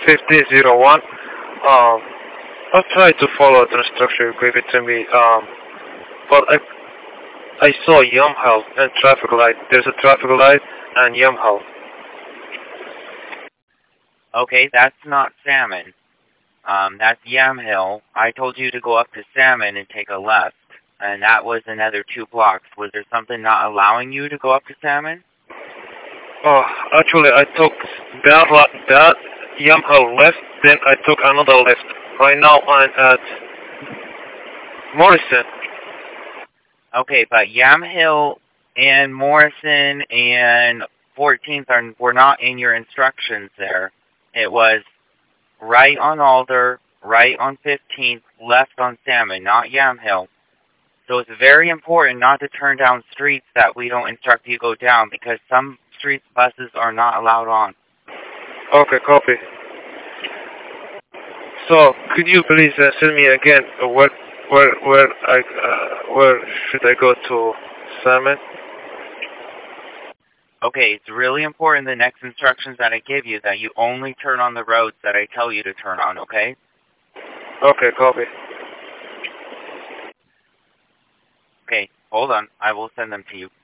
5001. I'll try to follow the instruction you gave it to me. But I saw Yamhal and traffic light. There's a traffic light and Yamhal. Okay, that's not Salmon. That's Yamhill. I told you to go up to Salmon and take a left, and that was another 2 blocks. Was there something not allowing you to go up to Salmon? Oh, actually, I took that Yamhal left, then I took another left. Right now I'm at Morrison. Okay, but Yamhill and Morrison and 14th were not in your instructions there. It was right on Alder, right on 15th, left on Salmon, not Yamhill. So it's very important not to turn down streets that we don't instruct you to go down, because some streets buses are not allowed on. Okay, copy. So, could you please send me again where should I go to Salmon? Okay, it's really important the next instructions that I give you that you only turn on the roads that I tell you to turn on, okay? Okay, copy. Okay, hold on. I will send them to you.